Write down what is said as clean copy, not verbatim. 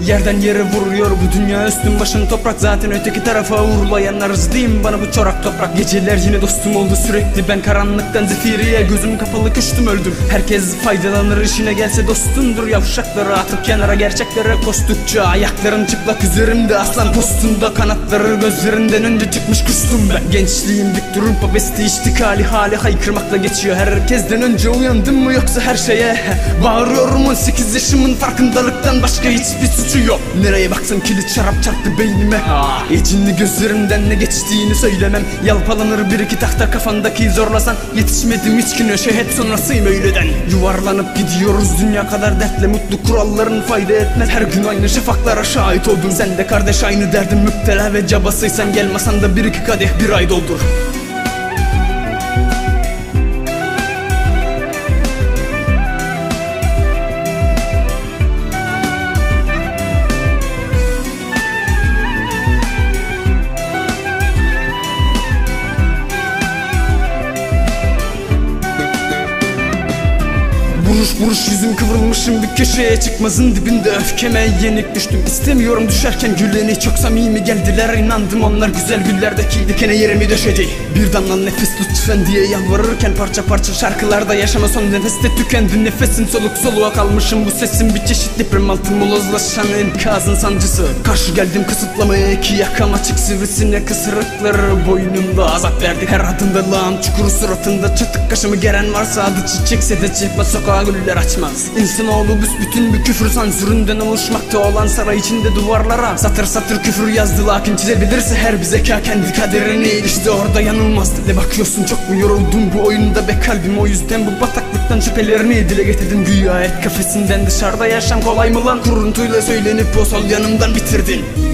yerden yere vuruyor bu dünya, üstün başın toprak. Zaten öteki tarafa uğurlayanlarız değil mi bana bu çorak toprak? Geceler yine dostum oldu sürekli, ben karanlıktan zifiriye gözüm kapalı kıştım öldüm. Herkes faydalanır, işine gelse dostundur. Yavşakları atıp kenara, gerçeklere koştukça ayaklarım çıplak, üzerimde aslan postunda. Kanatları gözlerinden önce çıkmış kuştum ben. Gençliğim dik durup abesti iştikali hali haykırmakla geçiyor. Herkesten önce uyandım mı yoksa her şeye bağırıyorum. 18 yaşımın farkındalıktan başka hiçbir suçu yok. Nereye baksam kilit şarap çarptı beynime. Ecinli gözlerimden ne geçtiğini söylemem. Yalpalanır bir iki tahta kafandaki zorlasan. Yetişmedim hiç güne, şehit sonrasıyım öyleden. Yuvarlanıp gidiyoruz dünya kadar dertle, mutlu kuralların fayda etmez. Her gün aynı şafaklara şahit oldun. Sen de kardeş aynı derdin müptela ve cabasıysan gel masanda bir iki kadeh bir ay doldur. Vuruş yüzüm kıvrılmışım bir köşeye, çıkmazın dibinde öfkeme yenik düştüm. İstemiyorum düşerken güleni, çok samimi geldiler, inandım onlar güzel güllerdeki dikene yerimi döşedi. Bir damla nefes lütfen diye yalvarırken parça parça şarkılarda yaşama son nefeste tükendi. Nefesin soluk soluğa kalmışım, bu sesin bir çeşit deprem altı molozlaşan enkazın sancısı. Karşı geldim kısıtlamaya, iki yakam açık sivrisinek kısırıkları boynumda azap verdi. Her adımda lağım çukuru, suratında çatık kaşımı geren varsa adı çiçekse de çıkma sokağa güller açmaz. İnsanoğlu büsbütün bir küfür sansüründen oluşmakta olan saray içinde duvarlara satır satır küfür yazdı. Lakin çizebilirse her bir zeka kendi kaderini, işte orada yanılmaz. Ne bakıyorsun, çok mu yoruldun bu oyunda be kalbim? O yüzden bu bataklıktan şüphelerini dile getirdin. Güya et kafesinden dışarıda yaşam kolay mı lan? Kuruntuyla söylenip o sol yanımdan bitirdin.